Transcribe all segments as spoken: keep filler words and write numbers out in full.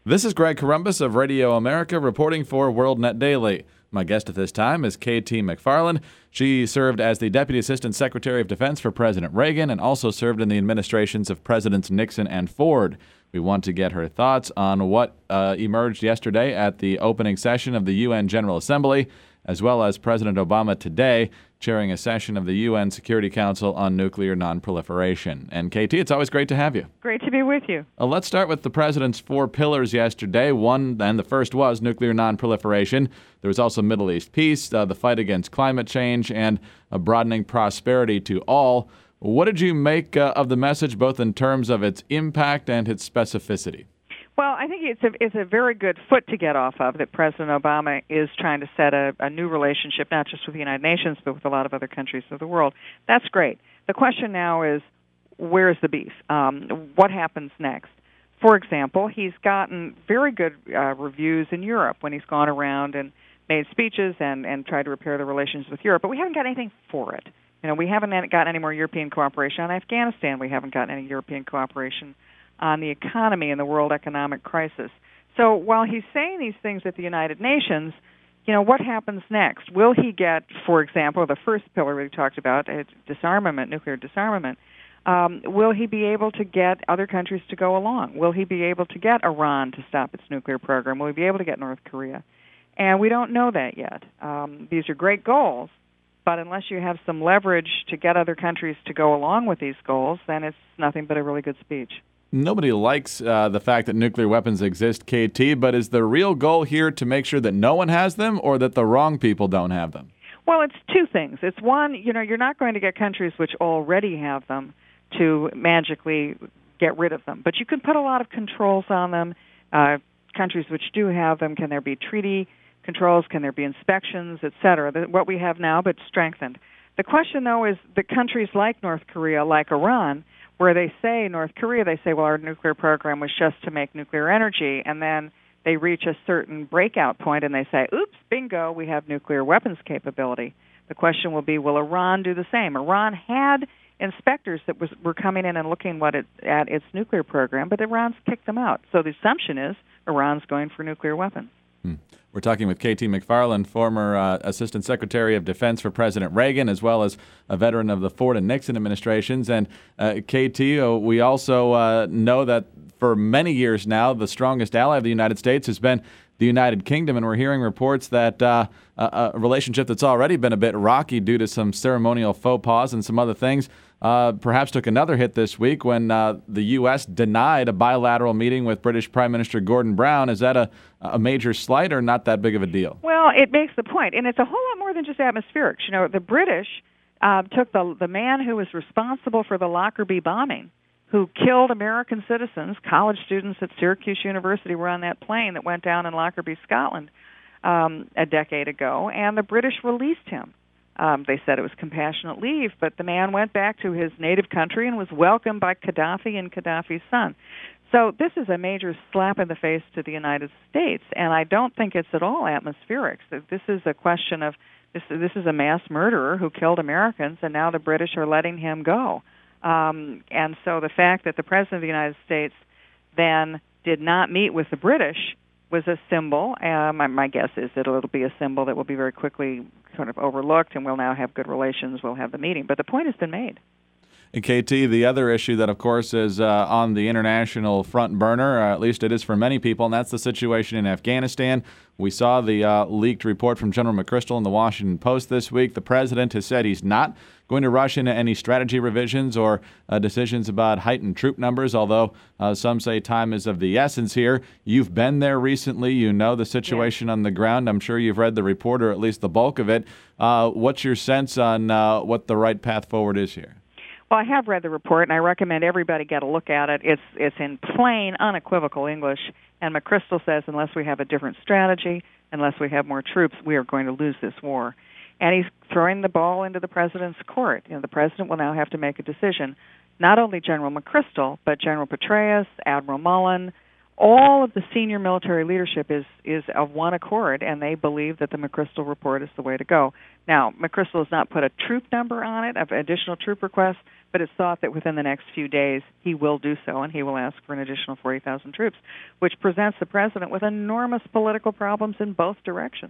This is Greg Corombos of Radio America reporting for WorldNet Daily. My guest at this time is K T McFarland. She served as the Deputy Assistant Secretary of Defense for President Reagan and also served in the administrations of Presidents Nixon and Ford. We want to get her thoughts on what uh, emerged yesterday at the opening session of the U N General Assembly, as well as President Obama today chairing a session of the U N Security Council on nuclear nonproliferation. And K T, it's always great to have you. Great to be with you. Uh, let's start with the president's four pillars yesterday. One, and the first was nuclear nonproliferation. There was also Middle East peace, uh, the fight against climate change, and a broadening prosperity to all. What did you make uh, of the message, both in terms of its impact and its specificity? Well, I think it's a, it's a very good foot to get off of, that President Obama is trying to set a, a new relationship, not just with the United Nations, but with a lot of other countries of the world. That's great. The question now is, where's the beef? Um, what happens next? For example, he's gotten very good uh, reviews in Europe when he's gone around and made speeches and, and tried to repair the relations with Europe, but we haven't got anything for it. You know, we haven't gotten any more European cooperation on Afghanistan. We haven't gotten any European cooperation on the economy and the world economic crisis. So while he's saying these things at the United Nations, you know, what happens next? Will he get, for example, the first pillar we talked about, uh, disarmament, nuclear disarmament, um, will he be able to get other countries to go along? Will he be able to get Iran to stop its nuclear program? Will he be able to get North Korea? And we don't know that yet. Um, these are great goals, but unless you have some leverage to get other countries to go along with these goals, then it's nothing but a really good speech. Nobody likes uh, the fact that nuclear weapons exist, K T, but is the real goal here to make sure that no one has them or that the wrong people don't have them? Well, it's two things. It's one, you know, you're not going to get countries which already have them to magically get rid of them, but you can put a lot of controls on them. Uh, countries which do have them, can there be treaty controls, can there be inspections, et cetera, what we have now, but strengthened. The question, though, is the countries like North Korea, like Iran, where they say, North Korea, they say, well, our nuclear program was just to make nuclear energy, and then they reach a certain breakout point and they say, oops, bingo, we have nuclear weapons capability. The question will be, will Iran do the same? Iran had inspectors that was, were coming in and looking what it, at its nuclear program, but Iran's kicked them out. So the assumption is Iran's going for nuclear weapons. Hmm. We're talking with K T McFarland, former uh, Assistant Secretary of Defense for President Reagan, as well as a veteran of the Ford and Nixon administrations. And uh, K T, uh, we also uh, know that for many years now, the strongest ally of the United States has been the United Kingdom, and we're hearing reports that uh, a, a relationship that's already been a bit rocky due to some ceremonial faux pas and some other things uh, perhaps took another hit this week when uh, the U S denied a bilateral meeting with British Prime Minister Gordon Brown. Is that a, a major slight or not that big of a deal? Well, it makes the point, and it's a whole lot more than just atmospherics. You know, the British uh, took the the man who was responsible for the Lockerbie bombing, who killed American citizens. College students at Syracuse University were on that plane that went down in Lockerbie, Scotland, um, a decade ago, and the British released him. Um, they said it was compassionate leave, but the man went back to his native country and was welcomed by Gaddafi and Gaddafi's son. So this is a major slap in the face to the United States, and I don't think it's at all atmospherics. This is a question of, this, this is a mass murderer who killed Americans, and now the British are letting him go. Um, and so the fact that the President of the United States then did not meet with the British was a symbol. Uh, my, my guess is that it'll be a symbol that will be very quickly sort of overlooked, and we'll now have good relations, we'll have the meeting. But the point has been made. And K T, the other issue that, of course, is uh, on the international front burner, or at least it is for many people, and that's the situation in Afghanistan. We saw the uh, leaked report from General McChrystal in the Washington Post this week. The president has said he's not going to rush into any strategy revisions or uh, decisions about heightened troop numbers, although uh, some say time is of the essence here. You've been there recently. You know the situation yeah. on the ground. I'm sure you've read the report, or at least the bulk of it. Uh, what's your sense on uh, what the right path forward is here? Well, I have read the report, and I recommend everybody get a look at it. It's it's in plain, unequivocal English, and McChrystal says unless we have a different strategy, unless we have more troops, we are going to lose this war. And he's throwing the ball into the president's court. You know, the president will now have to make a decision. Not only General McChrystal, but General Petraeus, Admiral Mullen, all of the senior military leadership is, is of one accord, and they believe that the McChrystal report is the way to go. Now, McChrystal has not put a troop number on it, of additional troop requests, but it's thought that within the next few days he will do so, and he will ask for an additional forty thousand troops, which presents the president with enormous political problems in both directions.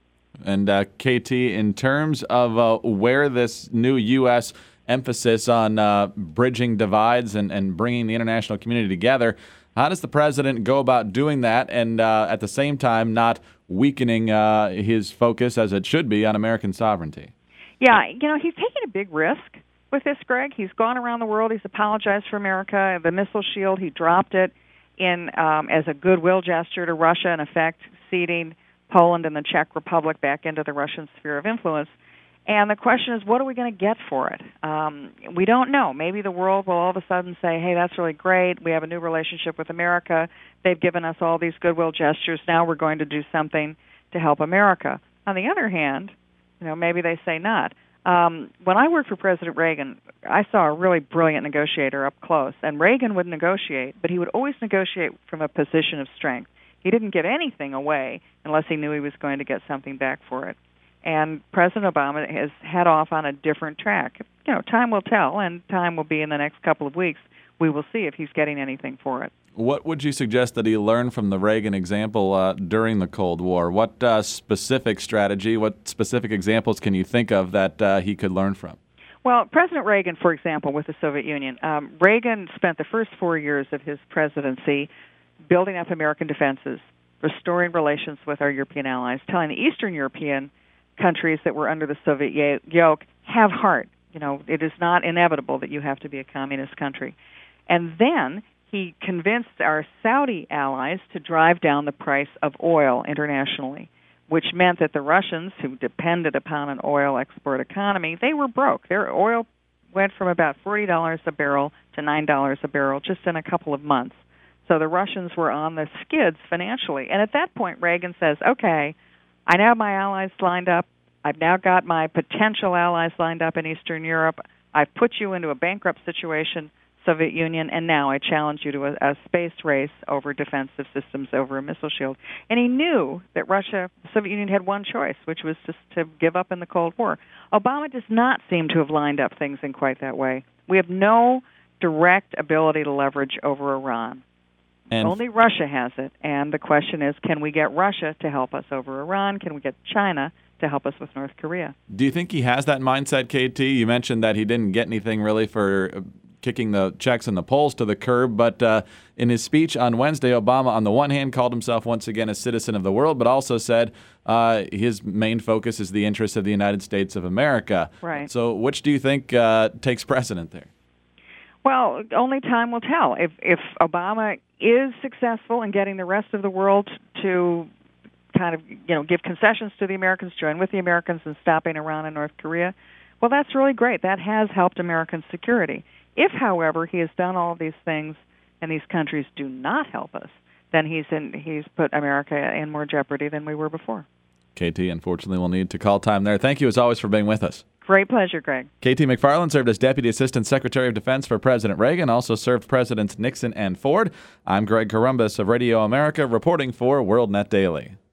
And uh, K T, in terms of uh, where this new U S emphasis on uh, bridging divides and, and bringing the international community together, how does the president go about doing that and uh, at the same time not weakening uh, his focus, as it should be, on American sovereignty? Yeah, you know, he's taking a big risk with this, Greg. He's gone around the world. He's apologized for America. The missile shield, he dropped it in um, as a goodwill gesture to Russia, in effect, ceding Poland and the Czech Republic back into the Russian sphere of influence. And the question is, what are we going to get for it? Um, we don't know. Maybe the world will all of a sudden say, hey, that's really great. We have a new relationship with America. They've given us all these goodwill gestures. Now we're going to do something to help America. On the other hand, you know, maybe they say not. Um, when I worked for President Reagan, I saw a really brilliant negotiator up close. And Reagan would negotiate, but he would always negotiate from a position of strength. He didn't give anything away unless he knew he was going to get something back for it. And President Obama has head off on a different track. You know, time will tell, and time will be in the next couple of weeks. We will see if he's getting anything for it. What would you suggest that he learned from the Reagan example uh, during the Cold War? What uh, specific strategy, what specific examples can you think of that uh, he could learn from? Well, President Reagan, for example, with the Soviet Union, um, Reagan spent the first four years of his presidency building up American defenses, restoring relations with our European allies, telling the Eastern European countries that were under the Soviet yoke, have heart. You know, it is not inevitable that you have to be a communist country. And then he convinced our Saudi allies to drive down the price of oil internationally, which meant that the Russians, who depended upon an oil export economy, they were broke. Their oil went from about forty dollars a barrel to nine dollars a barrel just in a couple of months. So the Russians were on the skids financially. And at that point, Reagan says, okay, I now have my allies lined up. I've now got my potential allies lined up in Eastern Europe. I've put you into a bankrupt situation, Soviet Union, and now I challenge you to a, a space race over defensive systems, over a missile shield. And he knew that Russia, the Soviet Union, had one choice, which was just to give up in the Cold War. Obama does not seem to have lined up things in quite that way. We have no direct ability to leverage over Iran. And only Russia has it, and the question is, can we get Russia to help us over Iran? Can we get China to help us with North Korea? Do you think he has that mindset, K T? You mentioned that he didn't get anything really for kicking the Czechs and the Poles to the curb, but uh, in his speech on Wednesday, Obama, on the one hand, called himself once again a citizen of the world, but also said uh, his main focus is the interests of the United States of America. Right. So which do you think uh, takes precedent there? Well, only time will tell. If if Obama is successful in getting the rest of the world to kind of, you know, give concessions to the Americans, join with the Americans in stopping Iran and North Korea, well, that's really great. That has helped American security. If, however, he has done all of these things and these countries do not help us, then he's in, he's put America in more jeopardy than we were before. K T, unfortunately, we'll need to call time there. Thank you, as always, for being with us. Great pleasure, Greg. K T McFarland served as Deputy Assistant Secretary of Defense for President Reagan, also served Presidents Nixon and Ford. I'm Greg Corombos of Radio America, reporting for WorldNet Daily.